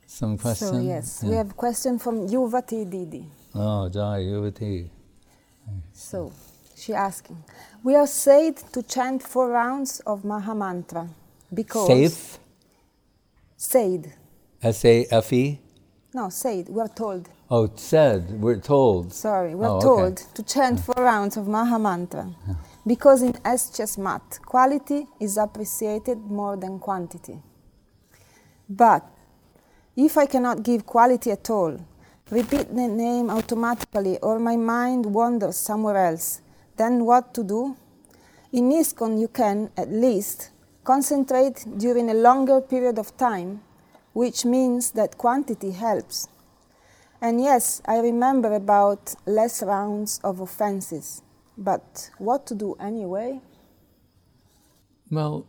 Some question? So yes, we have a question from Yuvati Didi. Oh, Jai, Yuvati. So, she asking, we are said to chant 4 rounds of Mahamantra because... Safe? Said. S-A-F-E? No, said, we're told. Oh, said, we're told. Sorry, we're told to chant 4 rounds of Mahamantra because in SCS Math, quality is appreciated more than quantity. But if I cannot give quality at all, repeat the name automatically or my mind wanders somewhere else, then what to do? In ISKCON you can, at least, concentrate during a longer period of time, which means that quantity helps. And yes, I remember about less rounds of offenses, but what to do anyway? Well,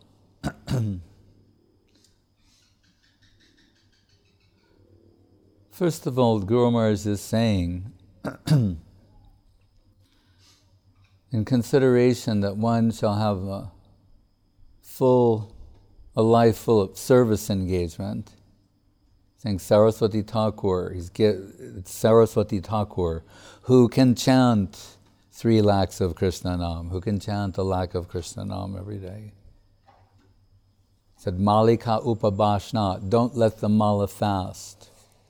first of all, Guru Maharaj is saying, in consideration that one shall have a life full of service engagement, saying Saraswati Thakur, it's Saraswati Thakur, who can chant 3 lakhs of Krishna Nam, who can chant 1 lakh of Krishna Nam every day. He said, Malika Upabhashna, don't let the mala fast.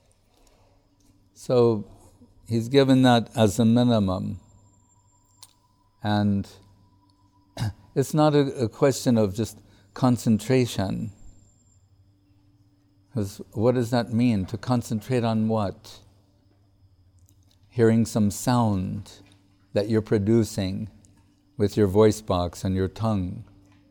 So he's given that as a minimum. And it's not a question of just concentration. Because what does that mean? To concentrate on what? Hearing some sound that you're producing with your voice box and your tongue.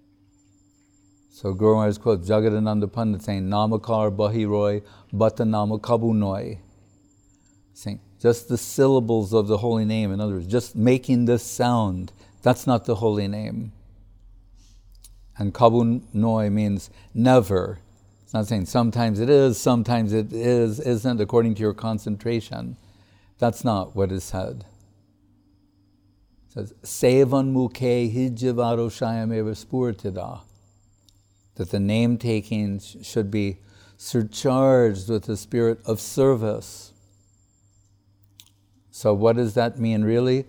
So Guru Maharaj quotes Jagadananda Pandit saying, Namakar Bahiroy Bata Nama Kabunoi. Saying, just the syllables of the holy name, in other words, just making this sound, that's not the holy name. And Kabunoi means never. It's not saying sometimes it isn't, according to your concentration. That's not what is said. It says, Sevan mukhe hijavaro shayameva spurtida. That the name-taking should be surcharged with the spirit of service. So what does that mean really?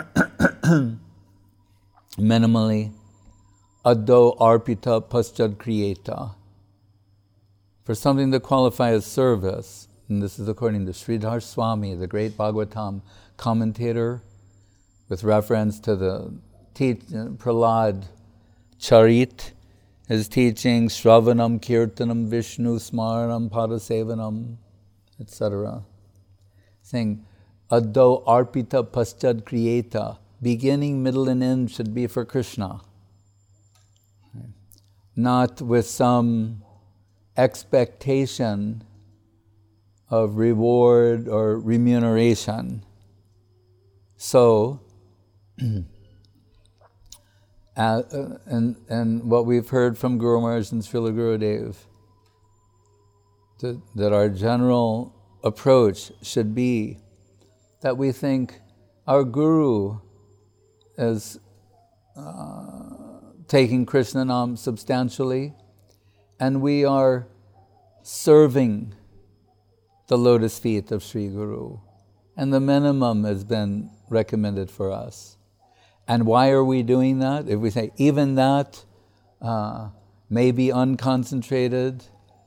Minimally, addo arpita paschad kriyeta. For something to qualify as service, and this is according to Sridhar Swami, the great Bhagavatam commentator, with reference to the Prahlad Charit, his teaching, Shravanam, Kirtanam, Vishnu, Smaranam, Padasevanam, etc. Saying, Addo arpita paschad kriyeta, beginning, middle, and end should be for Krishna. Not with some expectation of reward or remuneration. So, and what we've heard from Guru Maharaj and Srila Gurudev, that our general approach should be that we think our Guru is taking Krishna Nam substantially, and we are serving the lotus feet of Sri Guru. And the minimum has been recommended for us. And why are we doing that? If we say even that may be unconcentrated,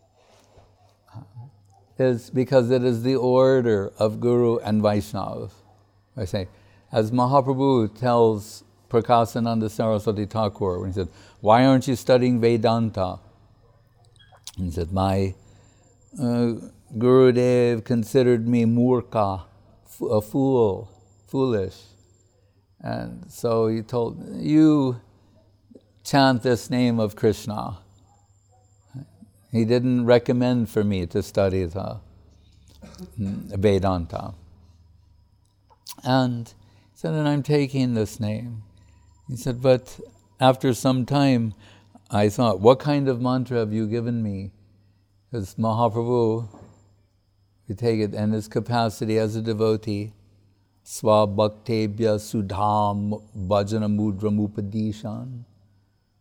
is because it is the order of Guru and Vaishnava. I say, as Mahaprabhu tells Prakasananda Saraswati Thakur, when he said, why aren't you studying Vedanta? He said, my Gurudev considered me murka, a fool, foolish. And so he told, you chant this name of Krishna. He didn't recommend for me to study the Vedanta. And he said, and I'm taking this name. He said, but after some time, I thought, what kind of mantra have you given me? Because Mahaprabhu, we take it in his capacity as a devotee, Swabhaktebhya Sudham Bhajana Mudram Upadishan,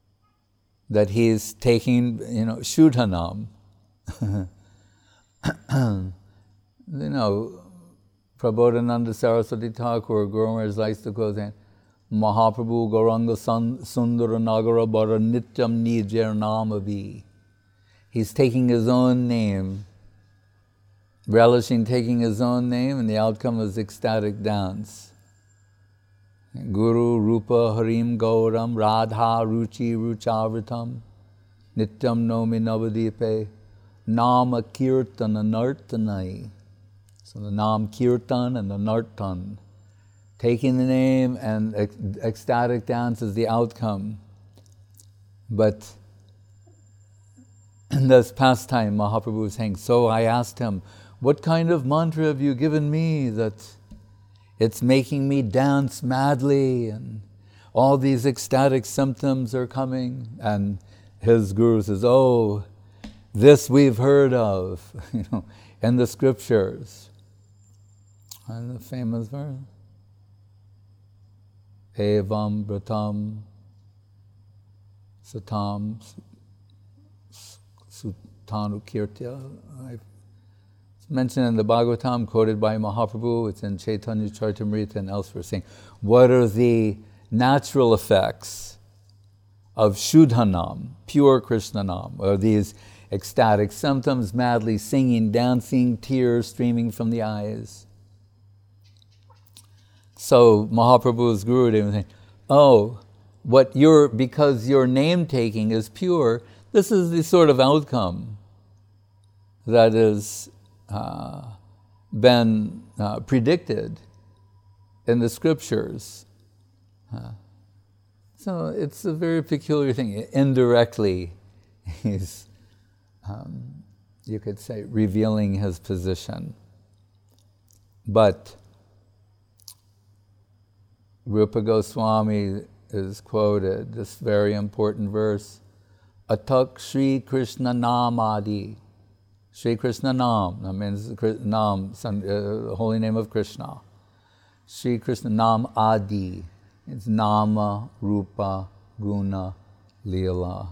that he is taking, Shudhanam. Prabodhananda Saraswati Thakur, Guru Maharaj likes to quote saying, Mahaprabhu Gauranga Sundara Nagara Bara Nityam Nijar Namavi. He's taking his own name, relishing taking his own name, and the outcome is ecstatic dance. Guru Rupa Harim Gauram Radha Ruchi Ruchavritam Nityam Nomi Navadipe Nama Kirtana Nartanai. So the Nam Kirtan and the Nartan. Taking the name and ecstatic dance is the outcome. But in this pastime, Mahaprabhu was saying, so I asked him, what kind of mantra have you given me that it's making me dance madly and all these ecstatic symptoms are coming? And his guru says, oh, this we've heard of, in the scriptures. And the famous verse, Evam Bratam Satam Sutanu Kirtya. It's mentioned in the Bhagavatam, quoted by Mahaprabhu. It's in Chaitanya Charitamrita and elsewhere, saying, what are the natural effects of Shuddhanam, pure Krishnanam, or these ecstatic symptoms, madly singing, dancing, tears streaming from the eyes? So Mahaprabhu's Gurudev was saying, oh, because your name taking is pure, this is the sort of outcome that has been predicted in the scriptures. So it's a very peculiar thing. Indirectly, he's, you could say, revealing his position. But Rupa Goswami is quoted, this very important verse, Atak Shri Krishna Nam Adi. Shri Krishna Nam, that means Nam, holy name of Krishna. Shri Krishna Nam Adi, it's Nama, Rupa, Guna, Leela.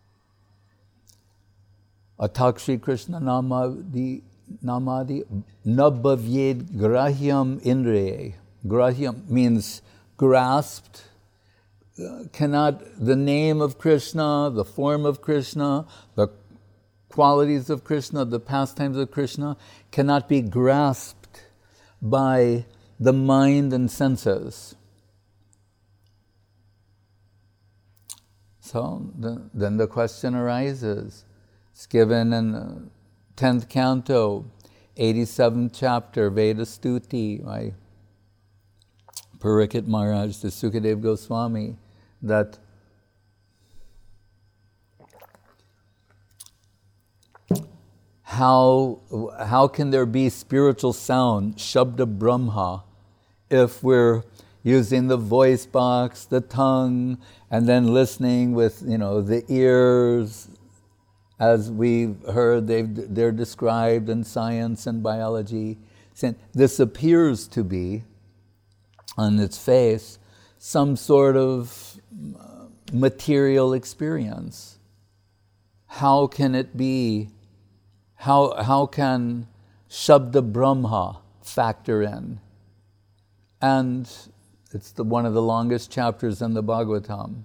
Atak Shri Krishna Namadi, Nabhavyed Grahyam Indriye. Grahyam means grasped. Cannot the name of Krishna, the form of Krishna, the qualities of Krishna, the pastimes of Krishna, cannot be grasped by the mind and senses. So then the question arises. It's given in the 10th canto, 87th chapter, Veda Stuti, by Parikshit Maharaj to Sukadev Goswami, that how can there be spiritual sound, Shabda Brahma, if we're using the voice box, the tongue, and then listening with the ears, as we've heard they're described in science and biology. This appears to be, on its face, some sort of material experience. How can it be? How can Shabda Brahma factor in? And it's one of the longest chapters in the Bhagavatam.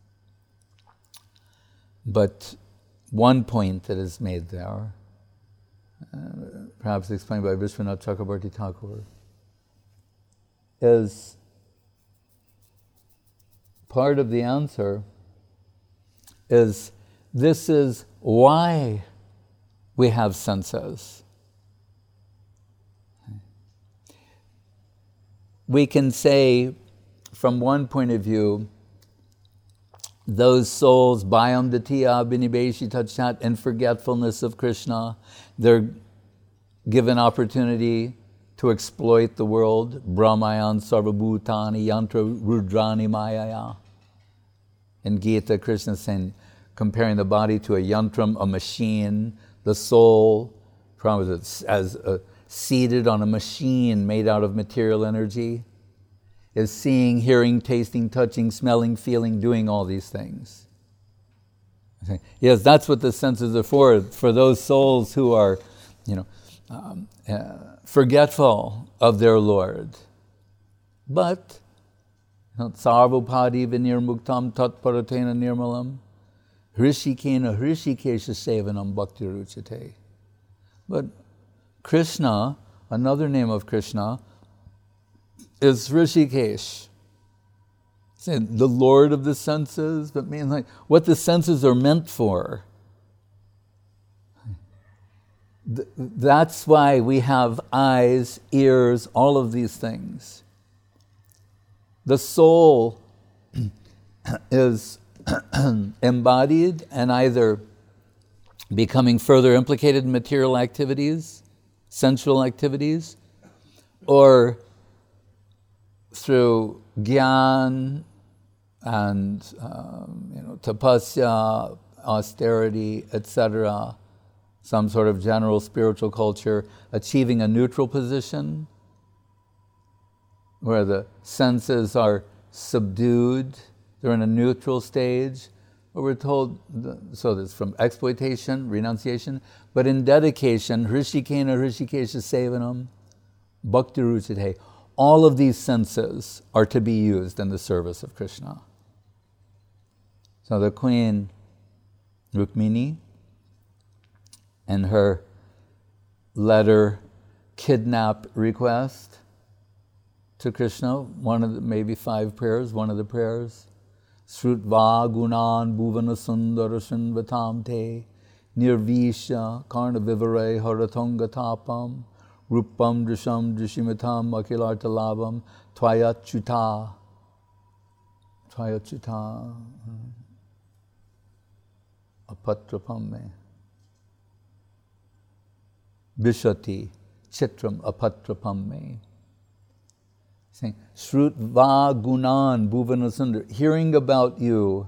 But one point that is made there, perhaps explained by Vishwanath Chakrabarti Thakur, is part of the answer is this is why we have senses. We can say, from one point of view, those souls, Bhayam Datiya Binibeshi Tachat, in forgetfulness of Krishna, they're given opportunity to exploit the world. Brahmayan Sarvabhutani Yantra Rudrani Mayaya. In Gita, Krishna is saying, comparing the body to a yantram, a machine, the soul, as seated on a machine made out of material energy, is seeing, hearing, tasting, touching, smelling, feeling, doing all these things. Yes, that's what the senses are for those souls who are, forgetful of their Lord. But Sarvapadi vinirmuktam tatparatena nirmalam hrishikena hrishikesha sevanam bhakti ruchate. But Krishna, another name of Krishna, is Hrishikesh. The Lord of the senses, but means like what the senses are meant for. That's why we have eyes, ears, all of these things. The soul is embodied and either becoming further implicated in material activities, sensual activities, or through gyan and tapasya, austerity, etc., some sort of general spiritual culture, achieving a neutral position where the senses are subdued, they're in a neutral stage. But we're told, so that's from exploitation, renunciation, but in dedication, hrishikena hrishikesha sevanam, bhakti ruchate. All of these senses are to be used in the service of Krishna. So the Queen Rukmini, in her letter kidnap request to Krishna, one of the maybe 5 prayers, one of the prayers, Srutva gunan bhuvana sundara shinvatam te nirvisha karna vivare haratonga tapam rupam drisham drishimatam akilarta labam tvayachuta apatrapam me Vishati chitram apatrapam me. Saying, Srutva gunan bhuvana sundar, hearing about you,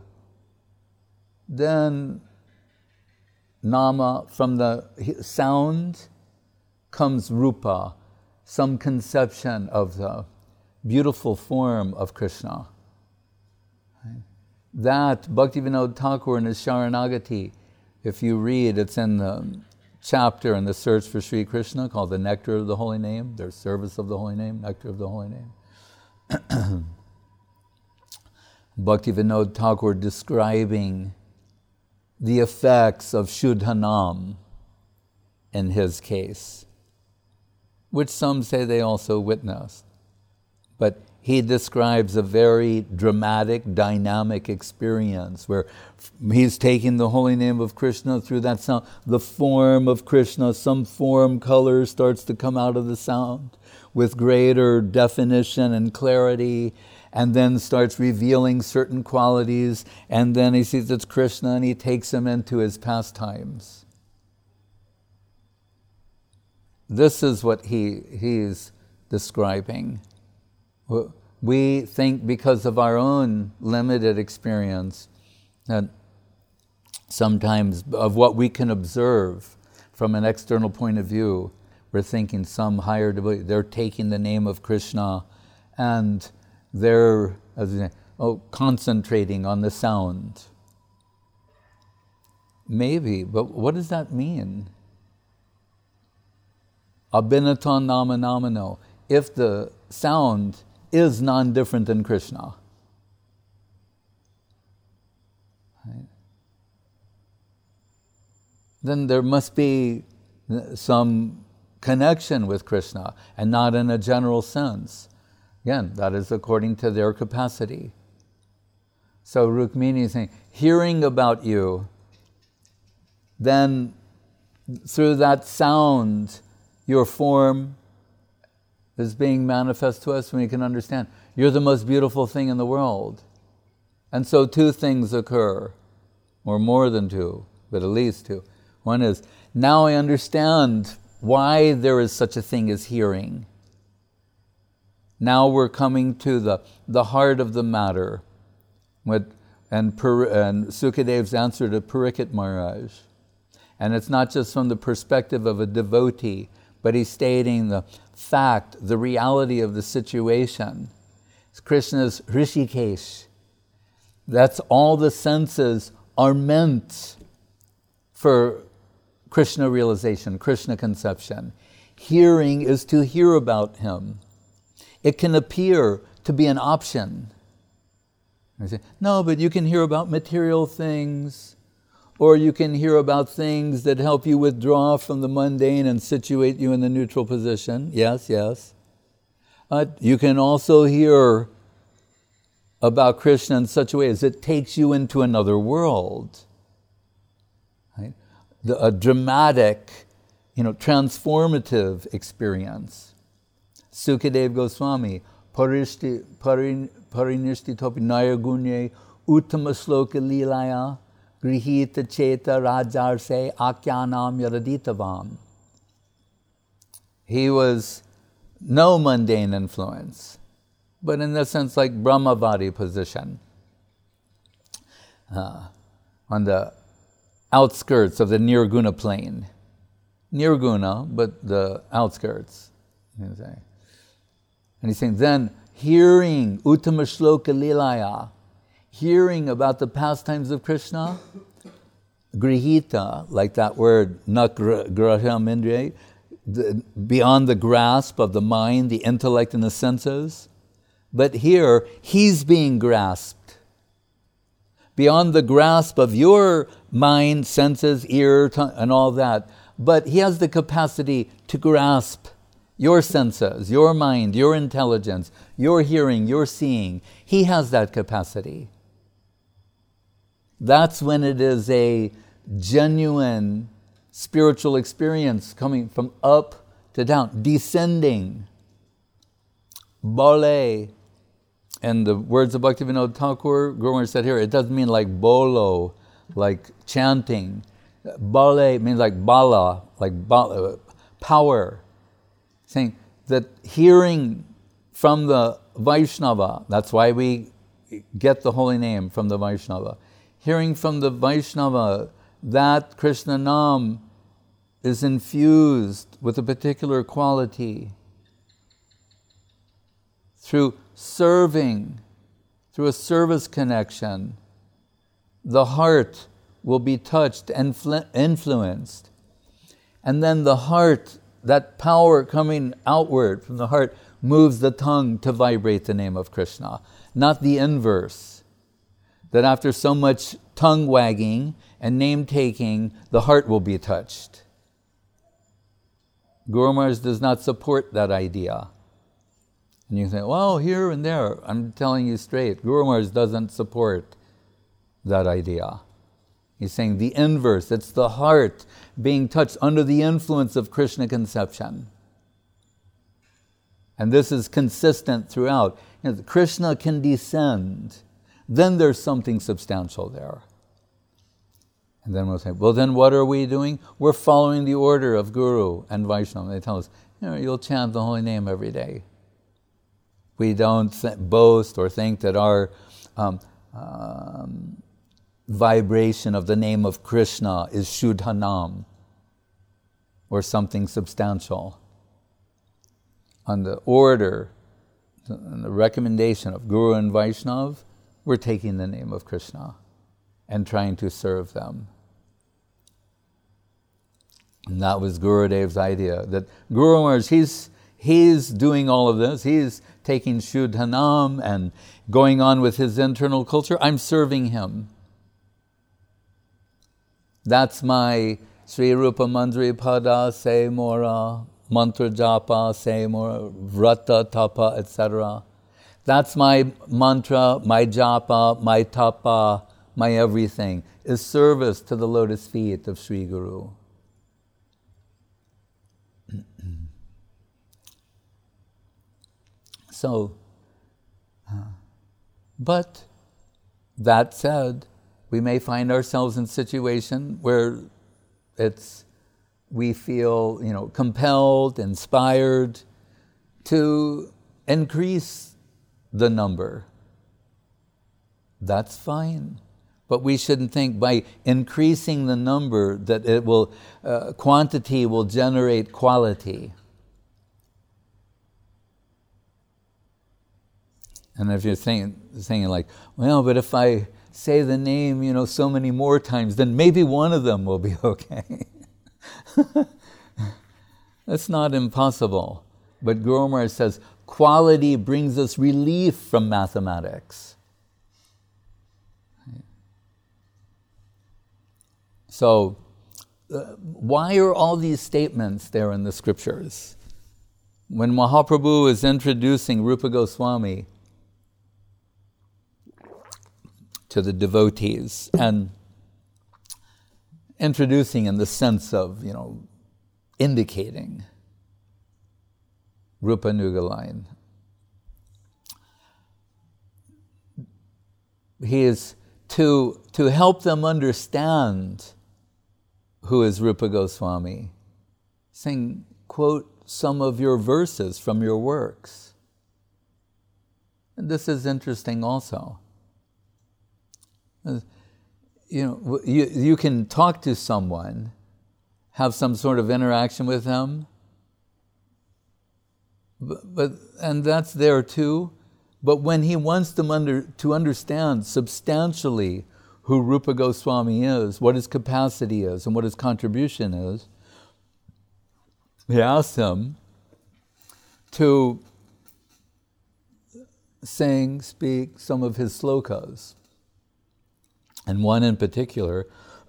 then nama, from the sound comes rupa, some conception of the beautiful form of Krishna. That Bhaktivinoda Thakur in his Sharanagati, if you read, it's in the chapter in the Search for Sri Krishna called the Nectar of the Holy Name, their Service of the Holy Name, Nectar of the Holy Name. Bhaktivinoda Thakur describing the effects of Shuddhanam in his case, which some say they also witnessed. But he describes a very dramatic, dynamic experience where he's taking the holy name of Krishna through that sound, the form of Krishna, some form, color starts to come out of the sound with greater definition and clarity, and then starts revealing certain qualities, and then he sees it's Krishna and he takes him into his pastimes. This is what he's describing. We think because of our own limited experience that sometimes of what we can observe from an external point of view, we're thinking some higher devotee, they're taking the name of Krishna and they're concentrating on the sound. Maybe, but what does that mean? Abhinatan nama namano. If the sound is non-different than Krishna, right, then there must be some connection with Krishna, and not in a general sense. Again, that is according to their capacity. So Rukmini is saying, hearing about you, then through that sound, your form is being manifest to us, when we can understand you're the most beautiful thing in the world. And so 2 things occur, or more than 2, but at least 2. One is, now I understand why there is such a thing as hearing. Now we're coming to the heart of the matter. And Sukadev's answer to Parikshit Maharaj. And it's not just from the perspective of a devotee, but he's stating the fact, the reality of the situation. Krishna's Hrishikesh. That's all the senses are meant for Krishna realization, Krishna conception. Hearing is to hear about him. It can appear to be an option. I say, no, but you can hear about material things, or you can hear about things that help you withdraw from the mundane and situate you in the neutral position. Yes, yes. You can also hear about Krishna in such a way as it takes you into another world. Right? A dramatic, transformative experience. Sukadeva Goswami, Parinishti Topi Nayagune Uttama Sloka Lilaya Grihita Cheta Rajarse Akyanam Yaraditavam. He was no mundane influence, but in the sense like Brahmavadi position, on the outskirts of the Nirguna plane. Nirguna, but the outskirts. And he's saying, then hearing Uttama Shloka Lilaya, hearing about the pastimes of Krishna, grihita, like that word, nagraham indriya, beyond the grasp of the mind, the intellect, and the senses. But here, he's being grasped. Beyond the grasp of your mind, senses, ear, tongue, and all that. But he has the capacity to grasp your senses, your mind, your intelligence, your hearing, your seeing. He has that capacity. That's when it is a genuine spiritual experience coming from up to down, descending. Bole. And the words of Bhaktivinoda Thakur, Guru Maharaj said here, it doesn't mean like bolo, like chanting. Bale means like bala, power. Saying that hearing from the Vaishnava, that's why we get the holy name from the Vaishnava. Hearing from the Vaishnava that Krishna Nam is infused with a particular quality. Through serving, through a service connection, the heart will be touched and influenced. And then the heart, that power coming outward from the heart, moves the tongue to vibrate the name of Krishna. Not the inverse, that after so much tongue wagging and name taking, the heart will be touched. Guru Maharaj does not support that idea. And you say, well, here and there. I'm telling you straight, Guru Maharaj doesn't support that idea. He's saying the inverse, it's the heart being touched under the influence of Krishna conception. And this is consistent throughout. Krishna can descend, then there's something substantial there. And then we'll say, well, then what are we doing? We're following the order of Guru and Vaishnava. They tell us, you'll chant the holy name every day. We don't boast or think that our vibration of the name of Krishna is Shuddhanam or something substantial. On the order and the recommendation of Guru and Vaishnava, we're taking the name of Krishna and trying to serve them. And that was Gurudev's idea, that Guru Maharaj, he's doing all of this. He's taking Shuddhanam and going on with his internal culture. I'm serving him. That's my Sri Rupa Mandri Pada Se Mora, Mantra Japa Se Mora, Vrata Tapa, etc. That's my mantra, my japa, my tapa, my everything, is service to the lotus feet of Sri Guru. So, but that said, we may find ourselves in a situation where we feel, compelled, inspired to increase the number. That's fine. But we shouldn't think by increasing the number that it will, quantity will generate quality. And if you're saying like, well, but if I say the name, so many more times, then maybe one of them will be okay. That's not impossible. But Guru Maharaj says, quality brings us relief from mathematics. So, why are all these statements there in the scriptures? When Mahaprabhu is introducing Rupa Goswami to the devotees, and introducing in the sense of, indicating Rupa Nuga he is to help them understand who is Rupa Goswami, saying, quote some of your verses from your works. And this is interesting also. You can talk to someone, have some sort of interaction with them, and that's there too. But when he wants them to understand substantially who Rupa Goswami is, what his capacity is, and what his contribution is, he asks them to speak some of his slokas. And one in particular,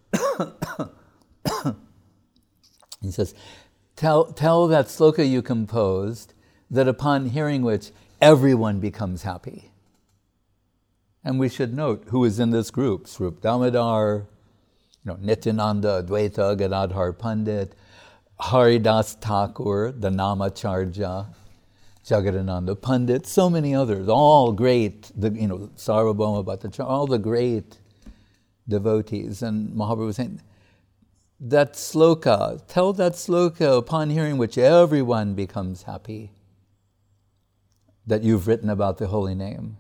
he says, tell that sloka you composed, that upon hearing which everyone becomes happy. And we should note who is in this group: Swarup Damodar, Nityananda, Advaita, Gadadhar Pandit, Haridas Thakur, the Namacharya, Jagadananda Pandit, so many others, all great, Sarvabhauma Bhattacharya, all the great devotees. And Mahaprabhu was saying, that sloka, tell that sloka upon hearing which everyone becomes happy, that you've written about the holy name.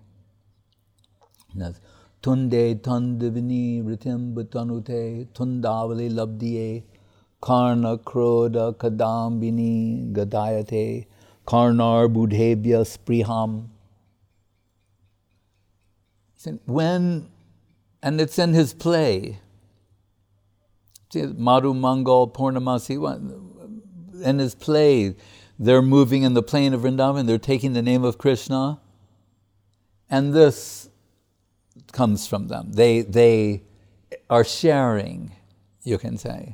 Tunde tandavini ritim bhatanute tundavali labdiye karna kroda kadambini gadayate karnar budhebhya spriham. And it's in his play. See, Madhu Mangal Purnamasi, in his play, they're moving in the plain of Vrindavan, they're taking the name of Krishna, and this comes from them. They are sharing, you can say.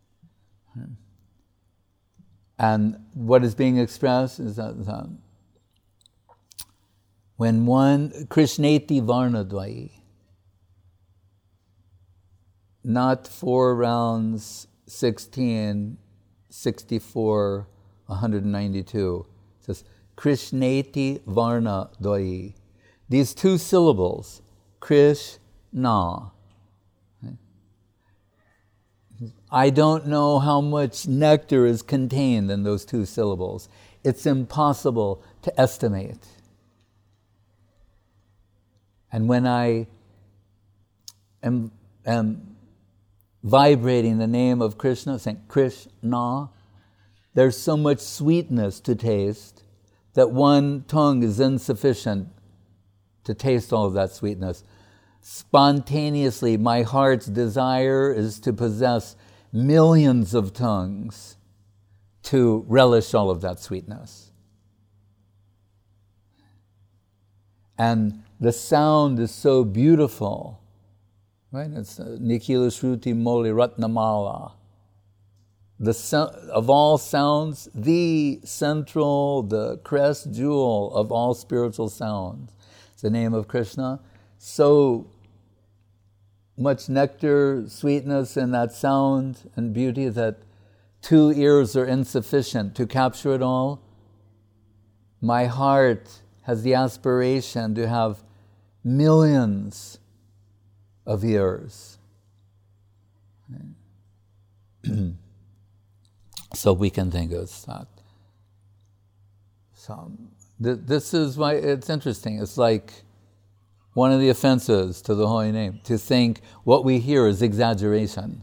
And what is being expressed is that when one, Krishneti Varnadvai, not 4 rounds, 16, 64, 192. It says, Krishneti Varna Doi. These 2 syllables, Krishna. I don't know how much nectar is contained in those 2 syllables. It's impossible to estimate. And when I am vibrating the name of Krishna, saying Krishna, there's so much sweetness to taste that one tongue is insufficient to taste all of that sweetness. Spontaneously, my heart's desire is to possess millions of tongues to relish all of that sweetness. And the sound is so beautiful. Right? It's Nikhila Shruti Moli Ratnamala. Of all sounds, the central, the crest jewel of all spiritual sounds. It's the name of Krishna. So much nectar, sweetness in that sound and beauty that 2 ears are insufficient to capture it all. My heart has the aspiration to have millions of ears. So we can think of that. So this is why it's interesting. It's like one of the offenses to the holy name, to think what we hear is exaggeration.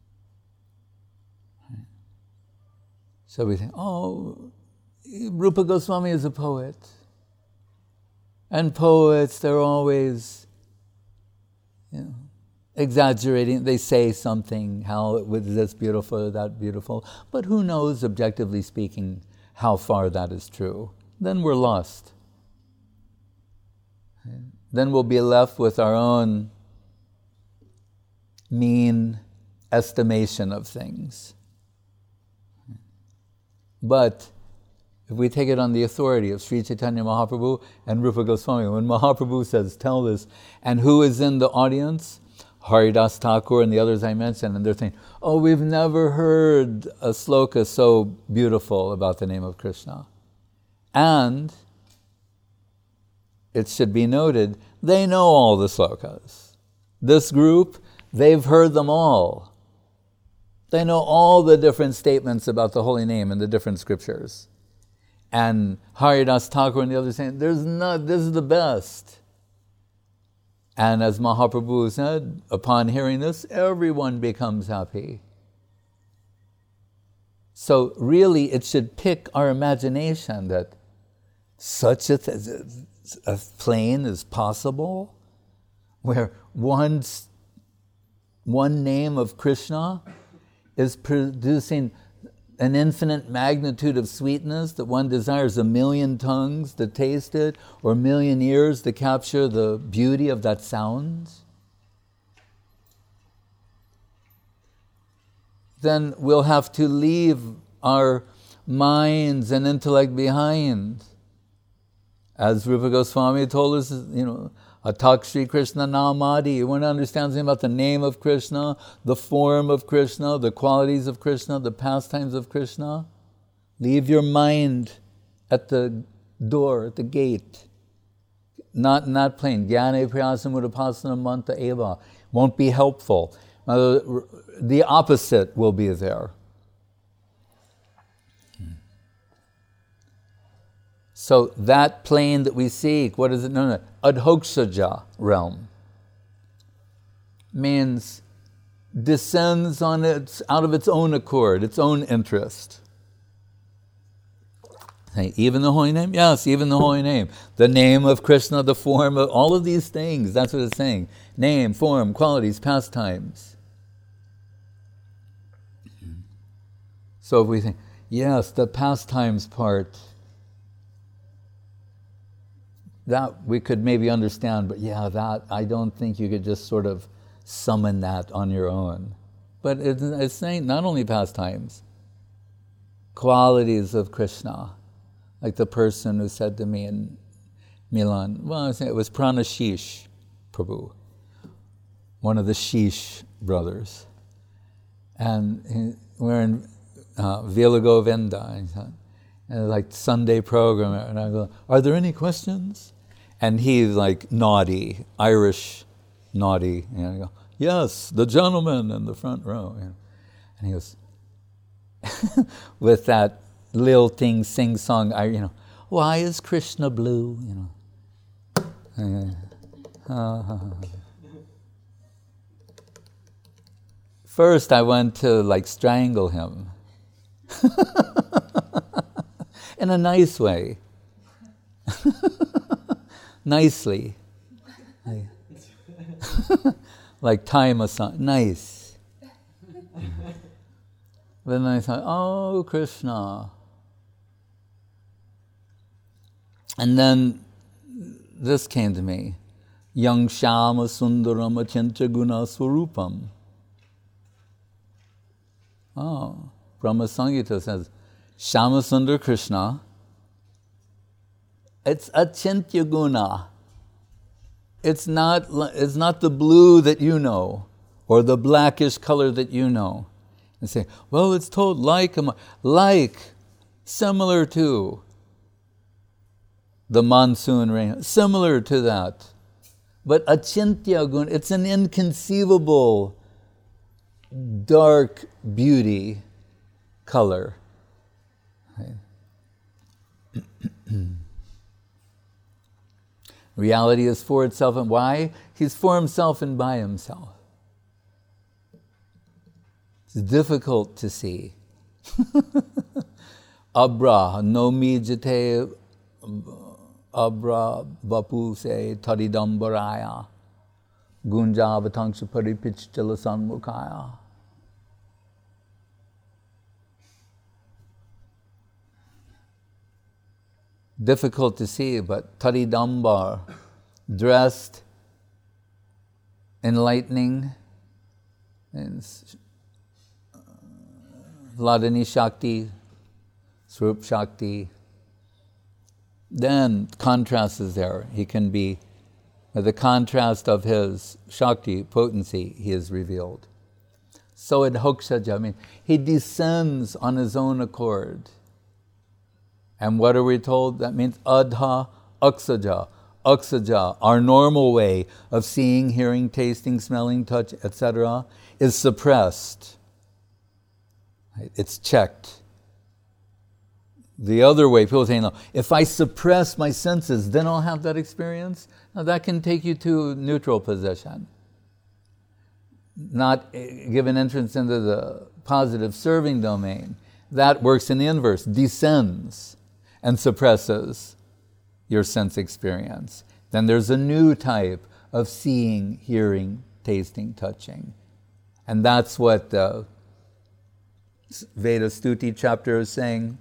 So we think, Rupa Goswami is a poet. And poets, they're always, exaggerating. They say something, how it was this beautiful or that beautiful, but who knows, objectively speaking, how far that is true. Then we're lost. Then we'll be left with our own mean estimation of things. But if we take it on the authority of Sri Chaitanya Mahaprabhu and Rupa Goswami, when Mahaprabhu says, tell this, and who is in the audience? Haridas Thakur and the others I mentioned, and they're saying, oh, we've never heard a sloka so beautiful about the name of Krishna. And it should be noted, they know all the slokas. This group, they've heard them all. They know all the different statements about the holy name in the different scriptures. And Haridas Thakur and the others saying, this is the best. And as Mahaprabhu said, upon hearing this, everyone becomes happy. So really it should pick our imagination that such a plane is possible, where one name of Krishna is producing an infinite magnitude of sweetness that one desires 1,000,000 tongues to taste it, or 1,000,000 ears to capture the beauty of that sound. Then we'll have to leave our minds and intellect behind. As Rupa Goswami told us, Atak Shri Krishna Namadi. You want to understand something about the name of Krishna, the form of Krishna, the qualities of Krishna, the pastimes of Krishna? Leave your mind at the door, at the gate. Not in that plane. Jnane prayasam udapasana manta eva. Won't be helpful. The opposite will be there. So that plane that we seek, what is it known as? Adhokshaja realm. Means descends on its out of its own accord, its own interest. Hey, even the holy name? Yes, even the holy name. The name of Krishna, the form of all of these things, that's what it's saying. Name, form, qualities, pastimes. So if we think, yes, the pastimes part, that we could maybe understand, but that I don't think you could just sort of summon that on your own. But it's saying not only pastimes, qualities of Krishna, like the person who said to me in Milan, well, I think it was Pranashish Prabhu, one of the Shish brothers, and we're in Vila Govinda, and like Sunday program, and I go, are there any questions? And he's like naughty, Irish naughty. And I go, yes, the gentleman in the front row. And he goes, with that lilting sing-song, why is Krishna blue? First I went to strangle him. In a nice way. Nicely. Like time aside. Nice. Then I thought, oh, Krishna. And then this came to me. Yang Shama Sundaram Achintya Guna Swarupam. Oh, Brahma Samhita says, Shama Sundar Krishna, it's achintya guna. It's not the blue that you know, or the blackish color that you know. And say, well, it's told like, similar to the monsoon rain, similar to that. But achintya guna, it's an inconceivable dark beauty color. Reality is for itself, and why? He's for himself and by himself. It's difficult to see. Abra, no mi jate abra bapu se taridambaraya. Gunjavatangsha paripichtala sanmukaya. Difficult to see, but Taridambar, dressed, enlightening, and Ladini Shakti, Swarup Shakti. Then contrast is there. He can be, the contrast of his Shakti, potency, he is revealed. So at Hokshaja, he descends on his own accord. And what are we told? That means adha aksaja. Aksaja, our normal way of seeing, hearing, tasting, smelling, touch, etc., is suppressed. It's checked. The other way, people say, no, if I suppress my senses, then I'll have that experience. Now that can take you to a neutral position. Not give an entrance into the positive serving domain. That works in the inverse, descends and suppresses your sense experience. Then there's a new type of seeing, hearing, tasting, touching. And that's what the Veda Stuti chapter is saying,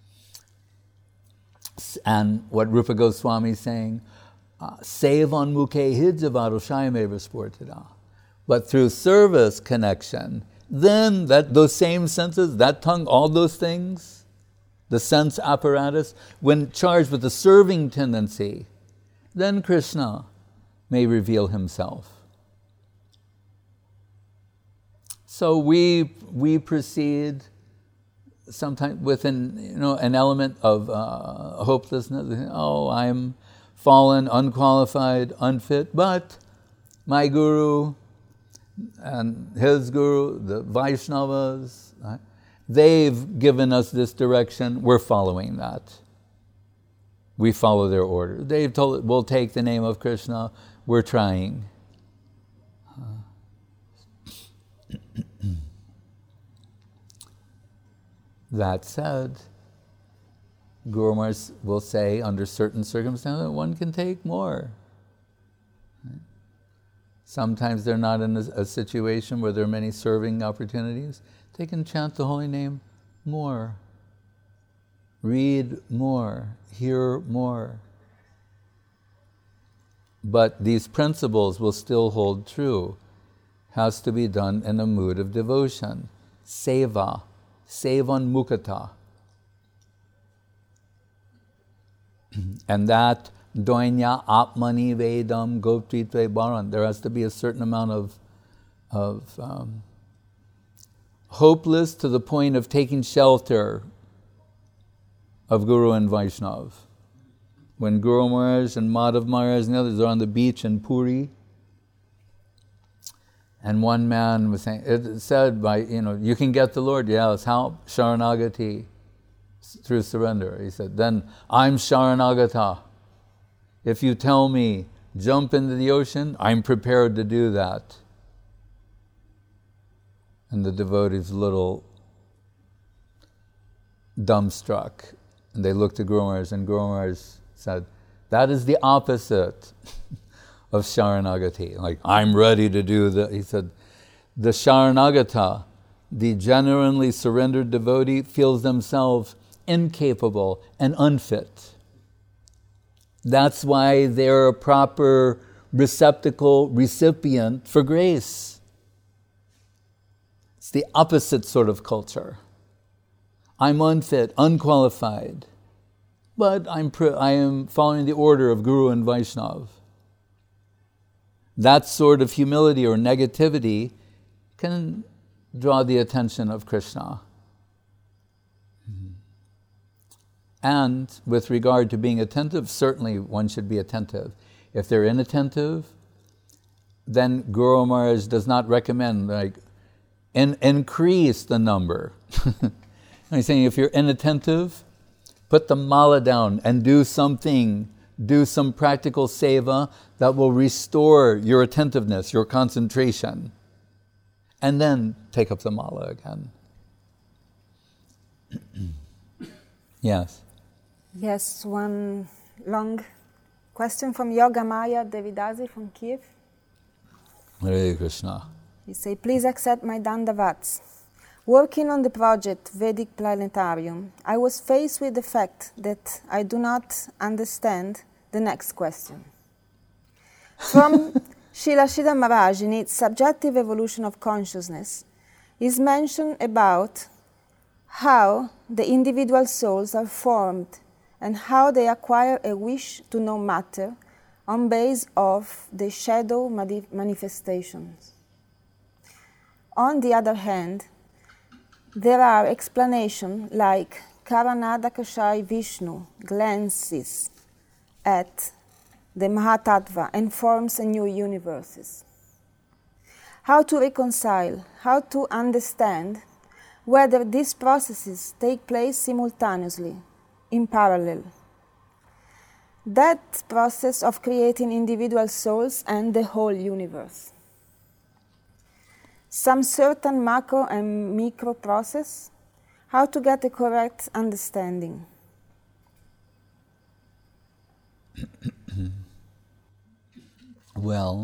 and what Rupa Goswami is saying, Sevan mukhe hijavaro shayameva sportada. But through service connection, then those same senses, that tongue, all those things, the sense apparatus, when charged with a serving tendency, then Krishna may reveal himself. So we proceed sometimes with an element of hopelessness. Oh, I'm fallen, unqualified, unfit, but my guru and his guru, the Vaishnavas, they've given us this direction, we're following that. We follow their order. They've told us, we'll take the name of Krishna, we're trying. That said, Guru Maharaj will say, under certain circumstances, one can take more. Sometimes they're not in a situation where there are many serving opportunities. They can chant the holy name more, read more, hear more. But these principles will still hold true. Has to be done in a mood of devotion. Seva, sevan mukata. And that doinya apmani vedam goptritve baran. There has to be a certain amount of hopeless to the point of taking shelter of Guru and Vaishnav. When Guru Maharaj and Madhav Maharaj and the others are on the beach in Puri, and one man was saying, it said by, you can get the Lord, yes, how? Sharanagati, through surrender. He said, then I'm Sharanagata. If you tell me, jump into the ocean, I'm prepared to do that. And the devotees a little dumbstruck. And they looked at Guru Maharaj, and Guru Maharaj said, that is the opposite of Sharanagati. Like, I'm ready to do that. He said, the Sharanagata, the genuinely surrendered devotee, feels themselves incapable and unfit. That's why they're a proper receptacle, recipient for grace. It's the opposite sort of culture. I'm unfit, unqualified, but I am following the order of Guru and Vaishnav. That sort of humility or negativity can draw the attention of Krishna. And with regard to being attentive, certainly one should be attentive. If they're inattentive, then Guru Maharaj does not recommend, increase the number. He's saying if you're inattentive, put the mala down and do some practical seva that will restore your attentiveness, your concentration, and then take up the mala again. Yes. Yes, one long question from Yoga Maya Devidasi from Kiev. Hare Krishna. He say, please accept my dandavats. Working on the project Vedic Planetarium, I was faced with the fact that I do not understand the next question. From Srila Sridhar Maharaj in its Subjective Evolution of Consciousness is mentioned about how the individual souls are formed and how they acquire a wish to know matter on base of the shadow manifestations. On the other hand, there are explanations like Karanadakashai Vishnu glances at the Mahatattva and forms a new universes. How to reconcile, how to understand whether these processes take place simultaneously, in parallel. That process of creating individual souls and the whole universe. Some certain macro and micro process, how to get a correct understanding. Well,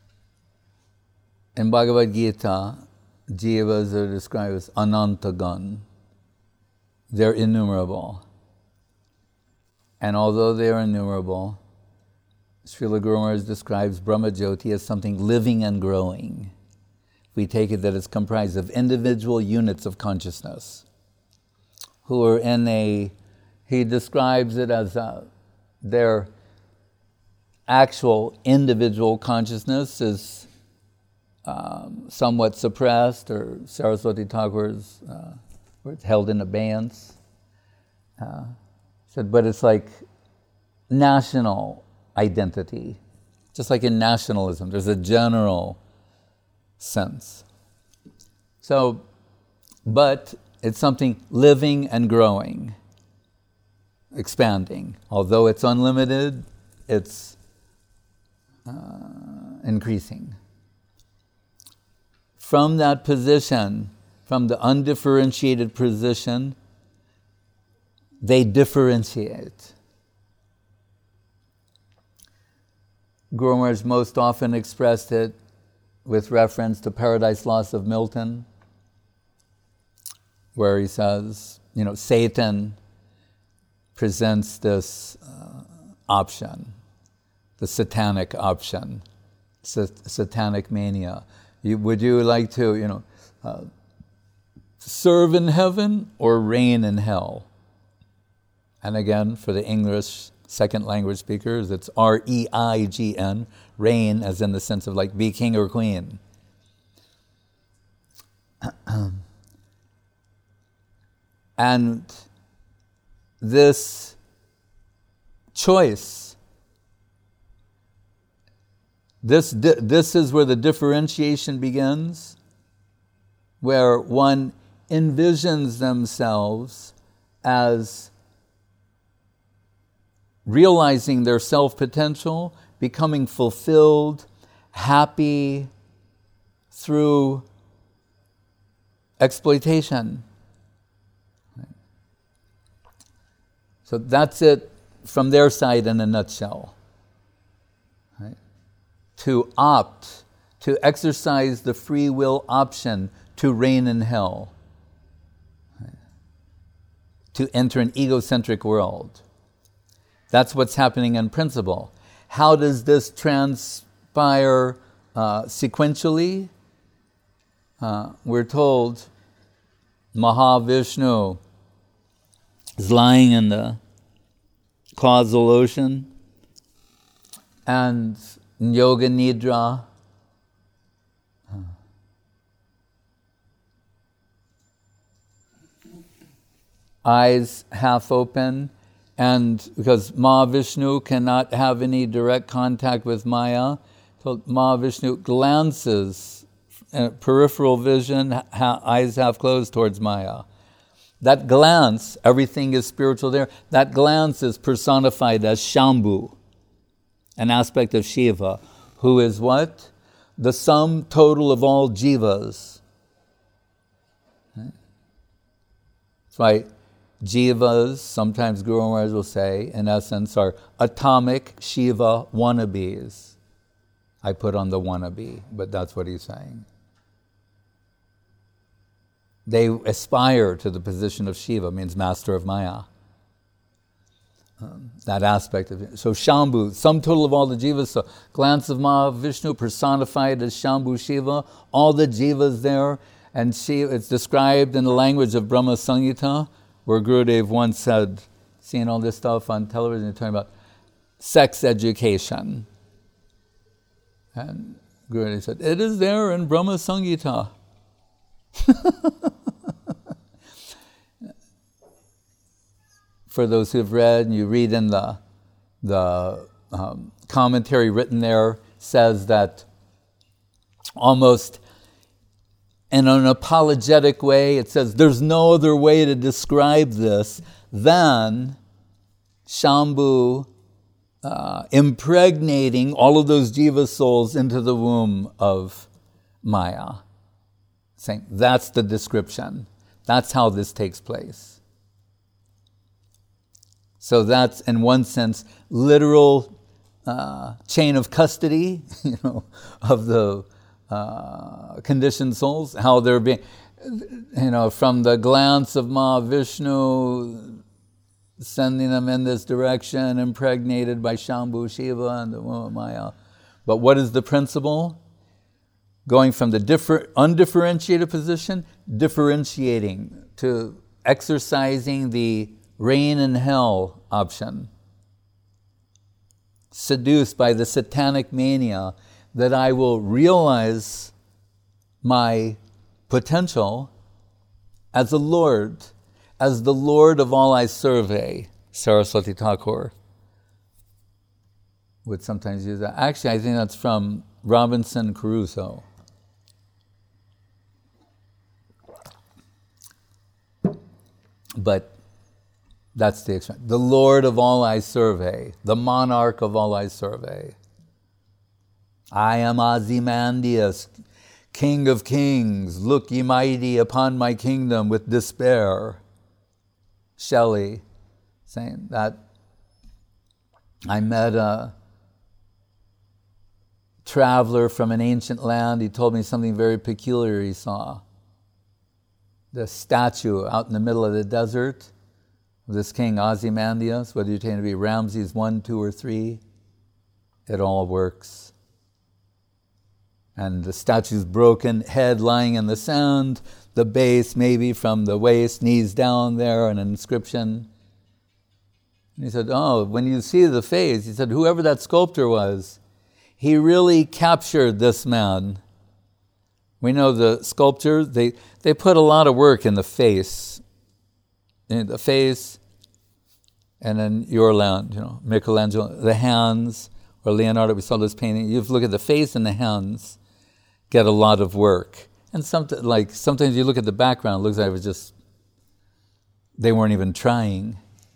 in Bhagavad Gita, jivas are described as anantagan. They're innumerable. And although they are innumerable, Srila Guru Maharaj describes Brahmajyoti as something living and growing. We take it that it's comprised of individual units of consciousness who are he describes it as their actual individual consciousness is somewhat suppressed, or Saraswati Thakur's where it's held in abeyance. But it's like national identity. Just like in nationalism, there's a general sense. So, but it's something living and growing, expanding. Although it's unlimited, it's increasing. From that position, from the undifferentiated position, they differentiate. Guru Maharaj most often expressed it with reference to Paradise Lost of Milton, where he says, Satan presents this option, the satanic option, satanic mania. Would you like to, serve in heaven or reign in hell? And again, for the English second language speakers, it's R-E-I-G-N, reign as in the sense of like be king or queen. And this choice, this is where the differentiation begins, where one envisions themselves as realizing their self-potential, becoming fulfilled, happy through exploitation. So that's it from their side in a nutshell. Right? To opt, to exercise the free will option to reign in hell. Right? To enter an egocentric world. That's what's happening in principle. How does this transpire sequentially? We're told Mahavishnu is lying in the causal ocean, and Yoga Nidra, eyes half open, and because Mahavishnu cannot have any direct contact with Maya, so Mahavishnu glances, peripheral vision, eyes half closed towards Maya. That glance, everything is spiritual there, that glance is personified as Shambhu, an aspect of Shiva, who is what? The sum total of all jivas. Right? That's why jivas, sometimes Guru Maharaj will say, in essence, are atomic Shiva wannabes. I put on the wannabe, but that's what he's saying. They aspire to the position of Shiva, means master of Maya. That aspect of it. So Shambhu, sum total of all the jivas, so glance of Mahavishnu personified as Shambhu Shiva, all the jivas there, and it's described in the language of Brahma Samhita, where Gurudev once said, seeing all this stuff on television, talking about sex education. And Gurudev said, it is there in Brahma Samhita. For those who have read, and you read in the commentary written there, says that almost in an apologetic way, it says there's no other way to describe this than Shambhu impregnating all of those jiva souls into the womb of Maya. Saying that's the description. That's how this takes place. So that's, in one sense, literal chain of custody, of the conditioned souls, how they're being, from the glance of Mahavishnu, sending them in this direction, impregnated by Shambhu Shiva and the womb of Maya. But what is the principle? Going from the undifferentiated position, differentiating to exercising the rain and hell option. Seduced by the satanic mania that I will realize my potential as a Lord, as the Lord of all I survey. Saraswati Thakur would sometimes use that. Actually, I think that's from Robinson Crusoe. But that's the expression. The Lord of all I survey, the monarch of all I survey. I am Ozymandias, King of kings. Look ye mighty upon my kingdom with despair. Shelley saying that. I met a traveler from an ancient land. He told me something very peculiar he saw. The statue out in the middle of the desert of this king Ozymandias, whether you take it to be Ramses 1, 2, or 3, it all works. And the statue's broken, head lying in the sand, the base maybe from the waist, knees down there, an inscription. And he said, when you see the face, he said, whoever that sculptor was, he really captured this man. We know the sculptors, they put a lot of work in the face. In the face, and then your land, Michelangelo, the hands, or Leonardo, we saw this painting. You look at the face and the hands, get a lot of work. And sometimes you look at the background, it looks like it was just, they weren't even trying.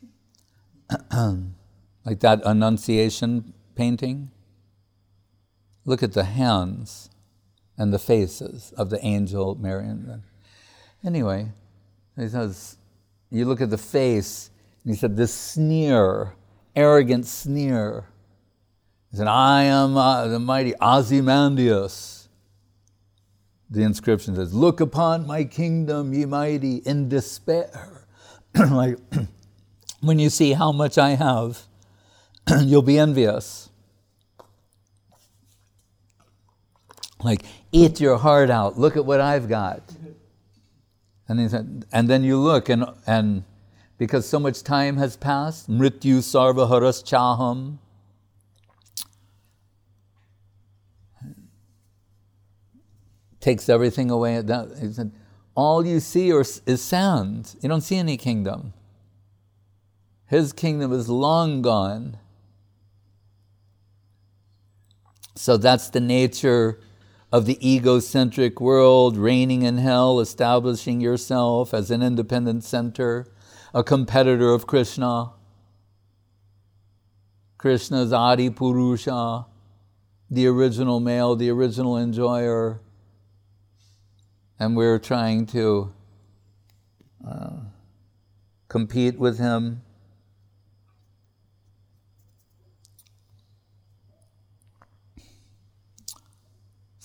Like that Annunciation painting. Look at the hands and the faces of the angel Mary. Anyway, he says, you look at the face, and he said, this sneer, arrogant sneer. He said, I am the mighty Ozymandias. The inscription says, look upon my kingdom, ye mighty, in despair. Like, when you see how much I have, you'll be envious. Like, eat your heart out. Look at what I've got. And he said, and then you look, and because so much time has passed, mrityu sarva haras chaham, takes everything away. He said, all you see is sand. You don't see any kingdom. His kingdom is long gone. So that's the nature of the egocentric world, reigning in hell, establishing yourself as an independent center, a competitor of Krishna. Krishna's Adi Purusha, the original male, the original enjoyer. And we're trying to compete with him.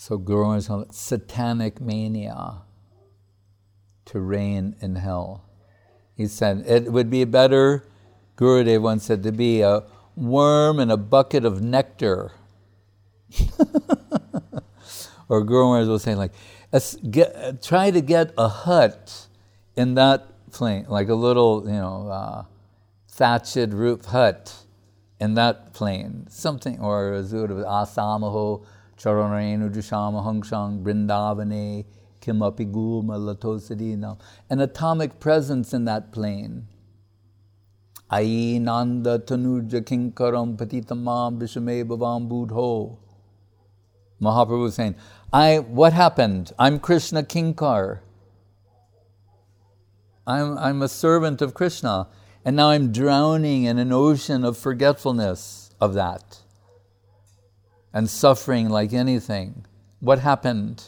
So Guru Maharaj called it satanic mania to reign in hell. He said, it would be better, Gurudev once said, to be a worm in a bucket of nectar. Or Guru Maharaj will say, like, try to get a hut in that plane, like a little, thatched roof hut in that plane. Something, or asamaho charanarenu jushama hangshang brindavane kimapi guma latosadina. An atomic presence in that plane. Ayi nanda tanuja kinkaram patitamam vishame bhavam budho. Mahaprabhu is saying, what happened? I'm Krishna Kinkar. I'm a servant of Krishna, and now I'm drowning in an ocean of forgetfulness of that, and suffering like anything. What happened?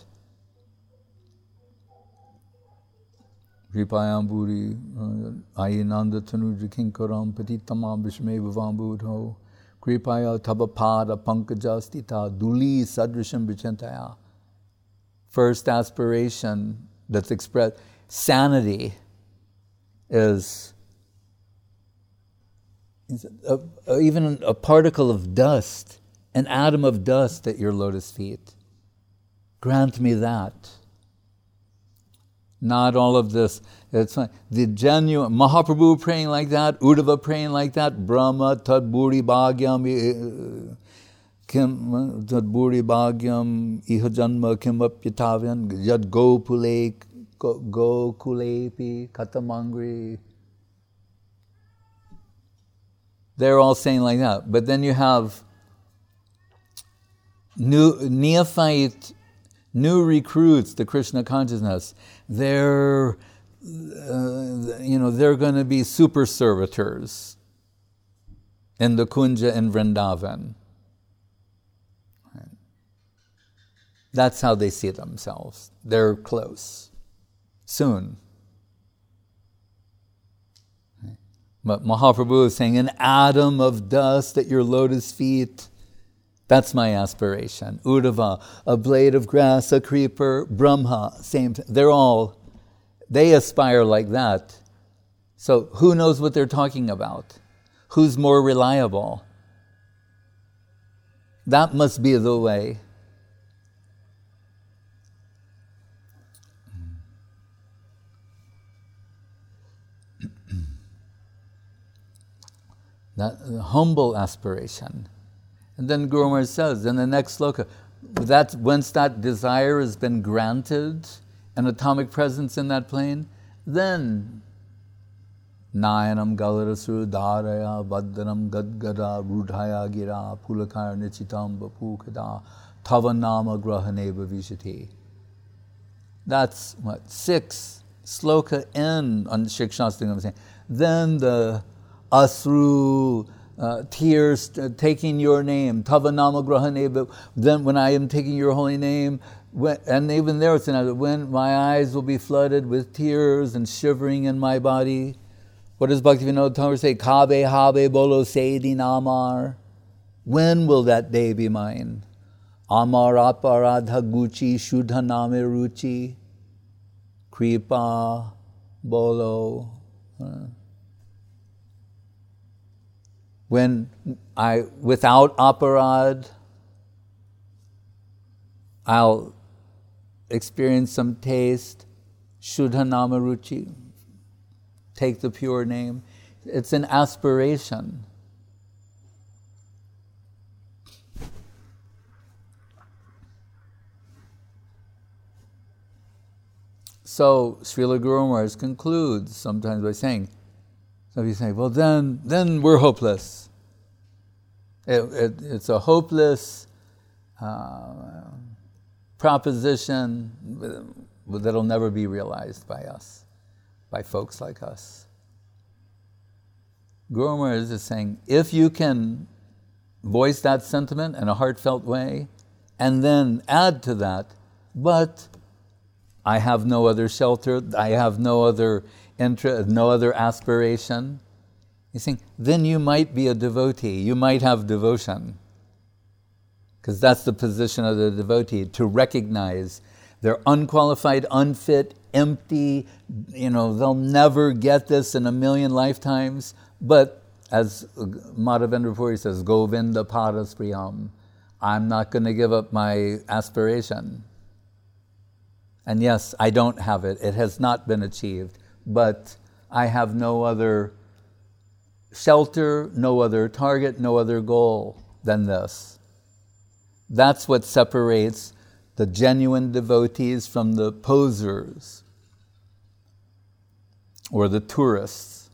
Kripayamburi ayinanda tanuja kinkaram patitamam vishme bhavambudho kripaya tabapada pankajastita duli sadrisham vichantaya. First aspiration that's expressed, sanity, is even a particle of dust, an atom of dust at your lotus feet. Grant me that. Not all of this. It's fine. The genuine Mahaprabhu praying like that, Uddhava praying like that, Brahma tadburi bhagyam kim tadburi bhagyam iha janma kimapyatavyan yad gokulepi katamangri. They're all saying like that. But then you have neophyte, new recruits to Krishna consciousness. They're going to be super servitors in the Kunja in Vrindavan. That's how they see themselves. They're close. Soon. But Mahaprabhu is saying, an atom of dust at your lotus feet. That's my aspiration. Uddhava, a blade of grass, a creeper, Brahma, same thing. They aspire like that. So who knows what they're talking about? Who's more reliable? That must be the way. That humble aspiration. And then Guru Maharaj says in the next sloka, that once that desire has been granted, an atomic presence in that plane, then Nayanam galarasuru dharaya vaddanam gadgada rudhaya gira pulakaya nichitam bapukada tavanama grahaneva vishati. That's 6 sloka in on Shikshashtaka. I'm saying. Then the asru, tears, taking your name, tavanama grahaneva. Then when I am taking your holy name, and even there it's another, when my eyes will be flooded with tears and shivering in my body. What does Bhaktivinoda Thakur say? Kabe habe bolo seidi namar. When will that day be mine? Amar aparadha guchi shuddha name ruchi. Kripa bolo. When without aparad, I'll experience some taste, Shuddha Nama Ruchi, take the pure name. It's an aspiration. So Srila Guru Maharaj concludes sometimes by saying, so you say, well then we're hopeless. It's a hopeless proposition that'll never be realized by us, by folks like us. Guru Maharaj is saying, if you can voice that sentiment in a heartfelt way, and then add to that, but I have no other shelter, I have no other interest, no other aspiration, you think, then you might be a devotee, you might have devotion. Because that's the position of the devotee, to recognize they're unqualified, unfit, empty, they'll never get this in a million lifetimes. But as Madhavendra Puri says, Govinda Paraspriyam, I'm not going to give up my aspiration. And yes, I don't have it. It has not been achieved. But I have no other shelter, no other target, no other goal than this. That's what separates the genuine devotees from the posers or the tourists.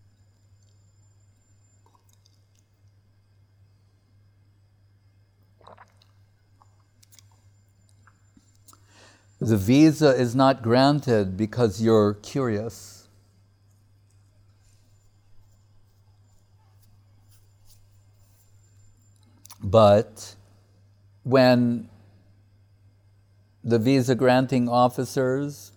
The visa is not granted because you're curious. But when the visa granting officers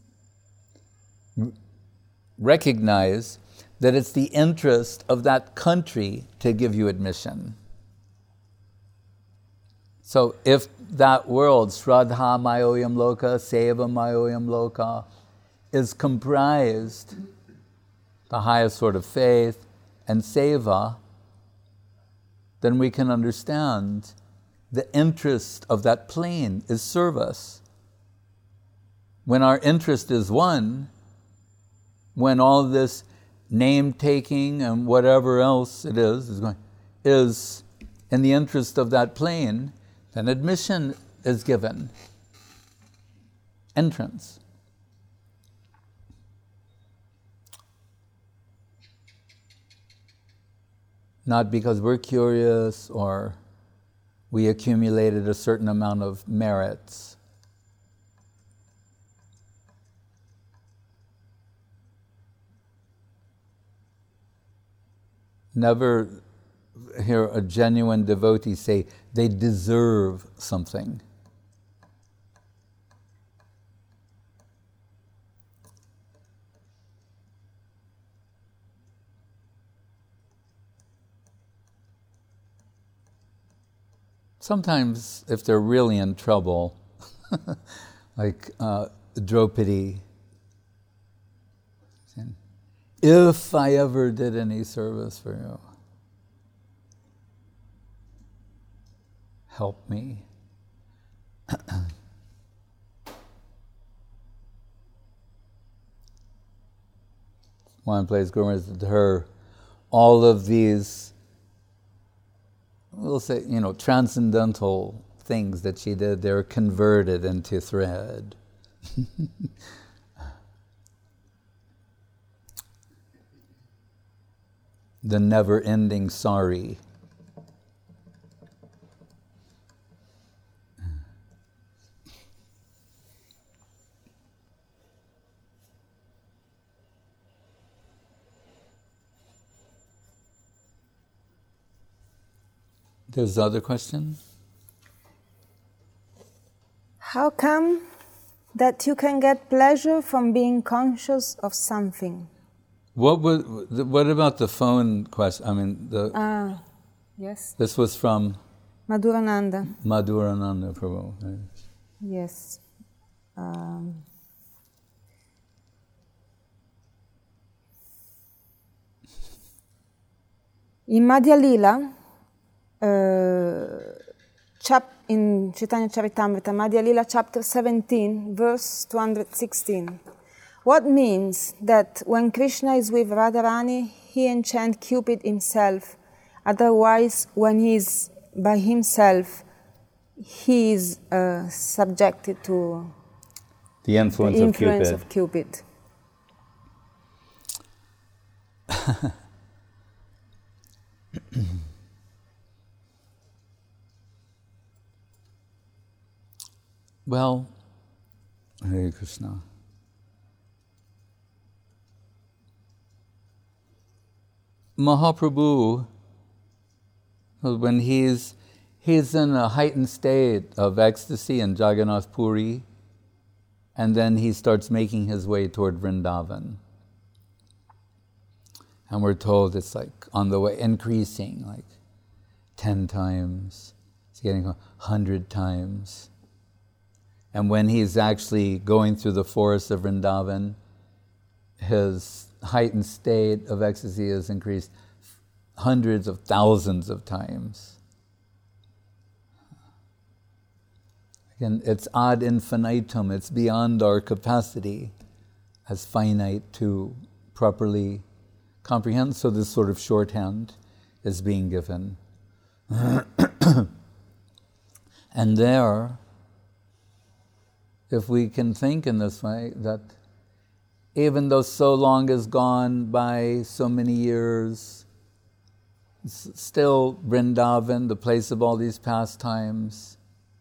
recognize that it's the interest of that country to give you admission. So if that world, Shraddha Mayoyam Loka, Seva Mayoyam Loka, is comprised, the highest sort of faith, and Seva, then we can understand the interest of that plane is service. When our interest is one, when all this name-taking and whatever else it is in the interest of that plane, then admission is given. Entrance. Not because we're curious or we accumulated a certain amount of merits. Never hear a genuine devotee say they deserve something. Sometimes, if they're really in trouble, like Draupadi, if I ever did any service for you, help me. One place, Guru said to her, all of these, we'll say, transcendental things that she did, they're converted into thread. The never-ending sorry. There's other question? How come that you can get pleasure from being conscious of something? What about the phone question? I mean, yes. This was from Madhurananda. Madhurananda Prabhu. Right? Yes. In Madhya Lila, in Chaitanya Charitamrita, Madhya Lila, chapter 17, verse 216. What means that when Krishna is with Radharani, he enchants Cupid himself. Otherwise, when he is by himself, he is subjected to the influence of Cupid. Well, Hare Krishna. Mahaprabhu, when he's in a heightened state of ecstasy in Jagannath Puri, and then he starts making his way toward Vrindavan. And we're told it's like on the way, increasing, like 10 times, He's getting 100 times. And when he's actually going through the forest of Vrindavan, his heightened state of ecstasy is increased hundreds of thousands of times. Again, it's ad infinitum, it's beyond our capacity as finite to properly comprehend, so this sort of shorthand is being given. And there, if we can think in this way, that even though so long has gone by, so many years, still Vrindavan, the place of all these pastimes,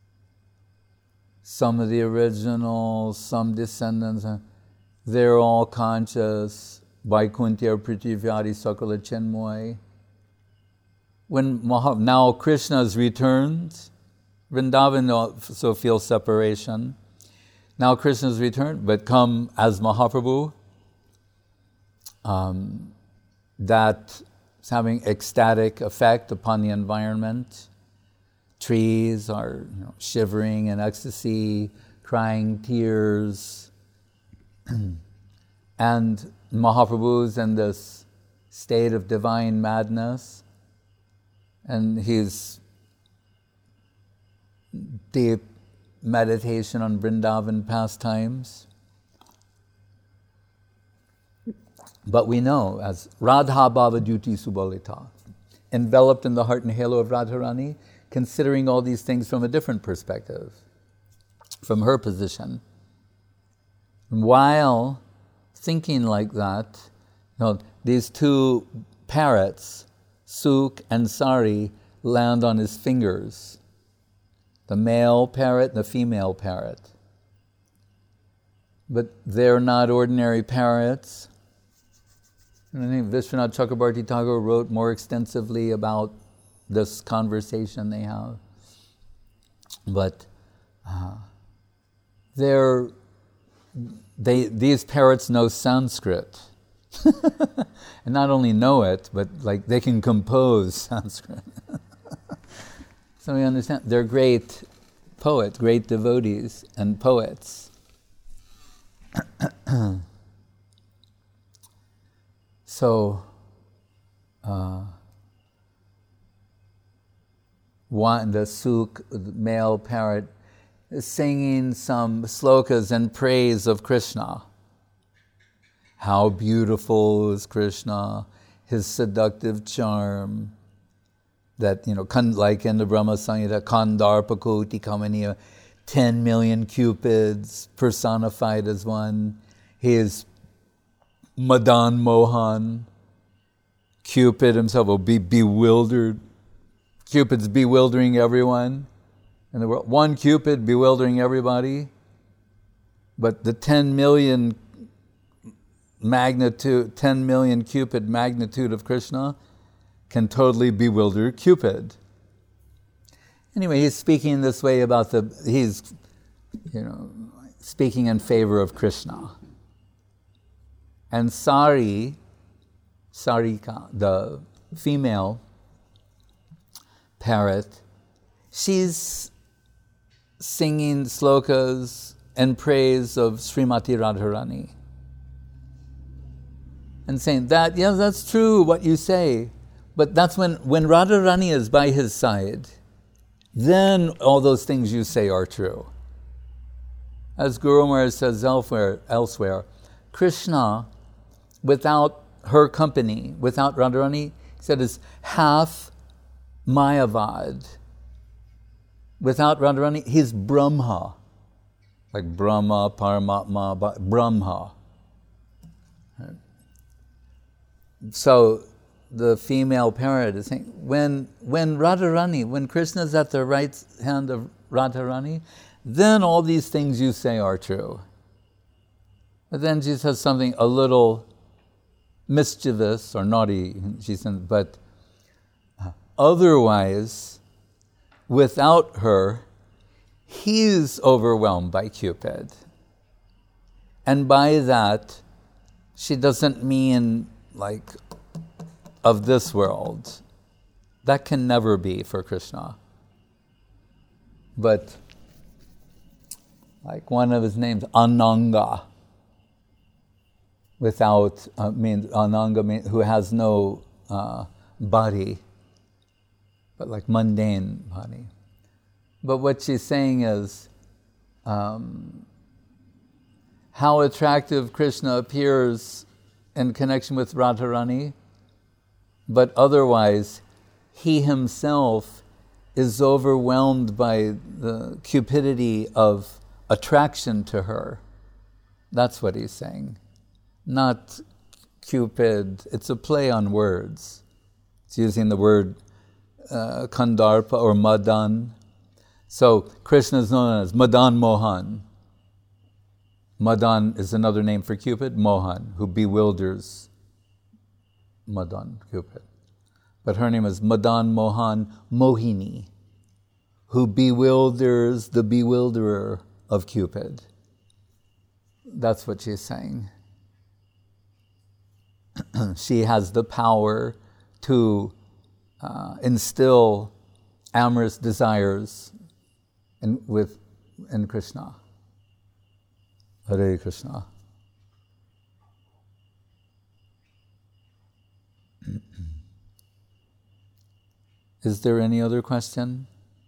some of the originals, some descendants, they're all conscious. Vaikuntya Prithiviyadi Sakala Chinmoy. When now Krishna has returned, Vrindavan also feels separation. Now Krishna has returned, but come as Mahaprabhu. That's having ecstatic effect upon the environment. Trees are shivering in ecstasy, crying tears. And Mahaprabhu's in this state of divine madness. And he's deep meditation on Vrindavan pastimes. But we know as Radha Bhava Duti Subalita, enveloped in the heart and halo of Radharani, considering all these things from a different perspective, from her position. And while thinking like that, these two parrots, Suk and Sari, land on his fingers. The male parrot and the female parrot. But they're not ordinary parrots. And I think Vishwanath Chakrabarti Tagore wrote more extensively about this conversation they have. But these parrots know Sanskrit. And not only know it, but they can compose Sanskrit. So we understand they're great poets, great devotees and poets. So the Suk, the male parrot, is singing some slokas in praise of Krishna. How beautiful is Krishna, his seductive charm, that, like in the Brahma Samhita, Kandarpakoti Kamaniya, 10 million cupids personified as one. He is Madan Mohan. Cupid himself will be bewildered. Cupid's bewildering everyone in the world. One Cupid bewildering everybody, but the 10 million Cupid magnitude of Krishna can totally bewilder Cupid. Anyway, he's speaking this way about he's speaking in favor of Krishna. And Sarika, the female parrot, she's singing slokas in praise of Srimati Radharani. And saying that, yes, that's true what you say. But that's when Radharani is by his side, then all those things you say are true. As Guru Maharaj says elsewhere, Krishna, without her company, without Radharani, he said, is half Mayavad. Without Radharani, he's Brahma. Like Brahma, Paramatma, Brahma. So the female parrot is saying, when Krishna's at the right hand of Radharani, then all these things you say are true. But then she says something a little mischievous or naughty, she said, but otherwise, without her, he's overwhelmed by Cupid. And by that, she doesn't mean of this world. That can never be for Krishna. but like one of his names, Ananga, means Ananga means who has no body, but like mundane body. But what she's saying is how attractive Krishna appears in connection with Radharani, but otherwise he himself is overwhelmed by the cupidity of attraction to her. That's what he's saying. Not Cupid, it's a play on words. It's using the word Kandarpa or Madan. So Krishna is known as Madan Mohan. Madan is another name for Cupid, Mohan, who bewilders Madan, Cupid. But her name is Madan Mohan Mohini, who bewilders the bewilderer of Cupid. That's what she's saying. She has the power to instill amorous desires in Krishna. Hare Krishna. Is there any other question?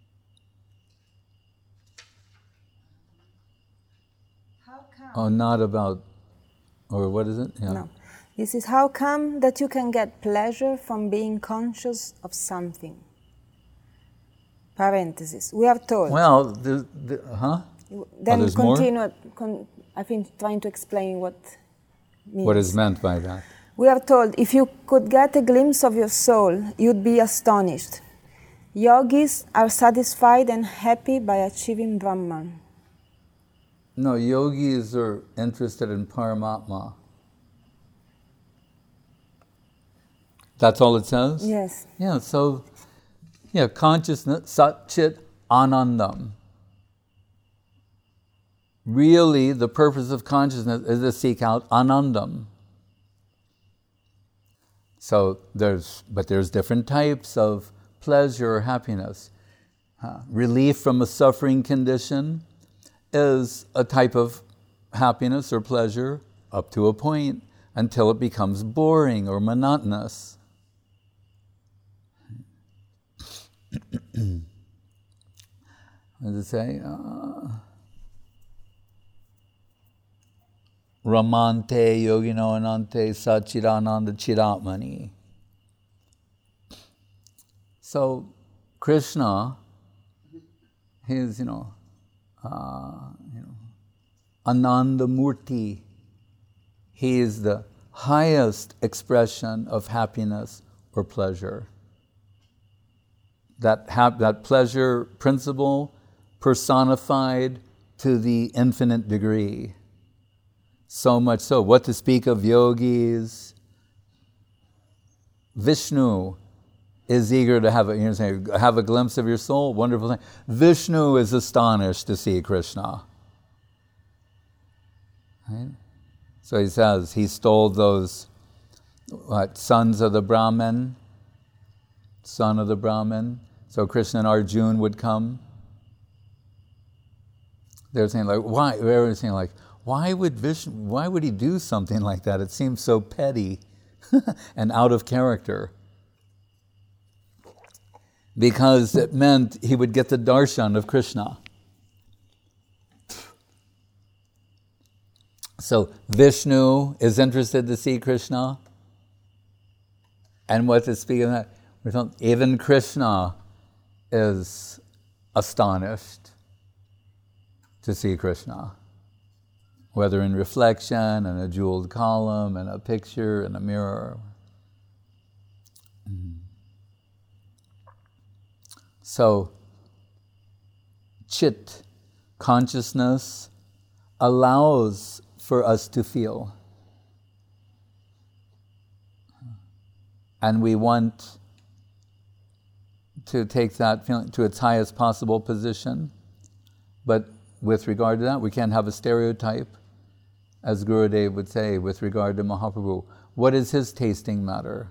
How come? Oh, not about, or what is it? Yeah. No. This is how come that you can get pleasure from being conscious of something. Parenthesis. We are told. Well, Then there's continue. I think trying to explain what means. What is meant by that? We are told if you could get a glimpse of your soul, you'd be astonished. Yogis are satisfied and happy by achieving Brahman. No, yogis are interested in Paramatma. That's all it says? Yes. Yeah, so, consciousness, Sat Chit Anandam. Really, the purpose of consciousness is to seek out Anandam. So there's different types of pleasure or happiness. Relief from a suffering condition is a type of happiness or pleasure up to a point until it becomes boring or monotonous. What does it say? Ramante yogino anante sachidananda chiratmani. So Krishna, he is, Ananda Murti. He is the highest expression of happiness or pleasure. That pleasure principle personified to the infinite degree. So much so, what to speak of yogis. Vishnu is eager to have a glimpse of your soul, wonderful thing. Vishnu is astonished to see Krishna. Right? So he says, he stole those sons of the Brahmin, son of the Brahmin. So Krishna and Arjuna would come. They were saying why? They were saying why would he do something like that? It seems so petty and out of character. Because it meant he would get the darshan of Krishna. So Vishnu is interested to see Krishna. And what to speak of that? Even Krishna is astonished to see Krishna. Whether in reflection, in a jeweled column, in a picture, in a mirror. So, chit, consciousness, allows for us to feel. And we want to take that feeling to its highest possible position. But with regard to that, we can't have a stereotype. As Gurudev would say with regard to Mahaprabhu, what is his tasting matter?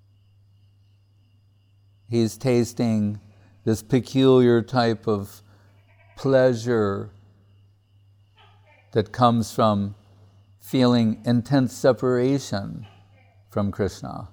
He's tasting this peculiar type of pleasure that comes from feeling intense separation from Krishna.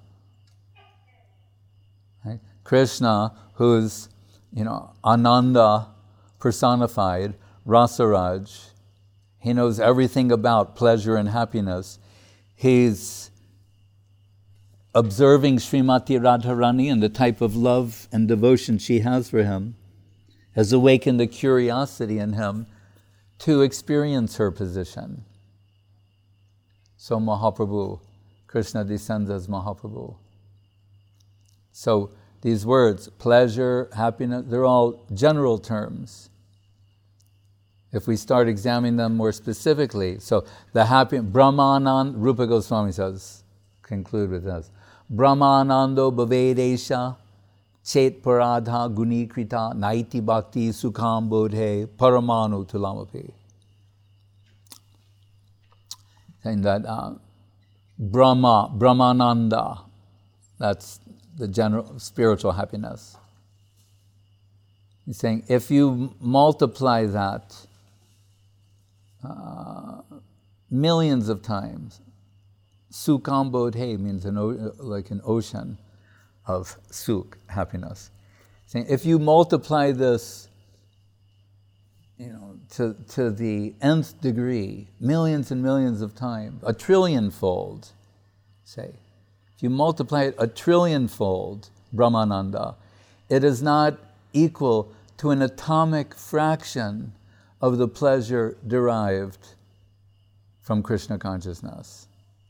Right? Krishna, who's, Ananda personified, Rasaraj, he knows everything about pleasure and happiness. He's observing Srimati Radharani and the type of love and devotion she has for him has awakened a curiosity in him to experience her position. So Mahaprabhu, Krishna descends as Mahaprabhu. So these words, pleasure, happiness, they're all general terms. If we start examining them more specifically, so the happy, Brahmanand, Rupa Goswami says, conclude with this, Brahmanando bhavedesha chet paradha gunikrita naiti bhakti sukham bodhe paramanu tulamapi. Saying that Brahmananda, that's the general spiritual happiness. He's saying if you multiply that millions of times, Sukham bodhe means like an ocean of sukh, happiness. Saying if you multiply this, to the nth degree, millions and millions of times, a trillionfold, say, if you multiply it a trillionfold, Brahmananda, it is not equal to an atomic fraction of the pleasure derived from Krishna consciousness.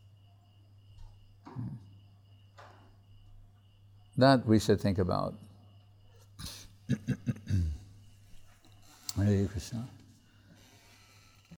That we should think about. Hare Krishna.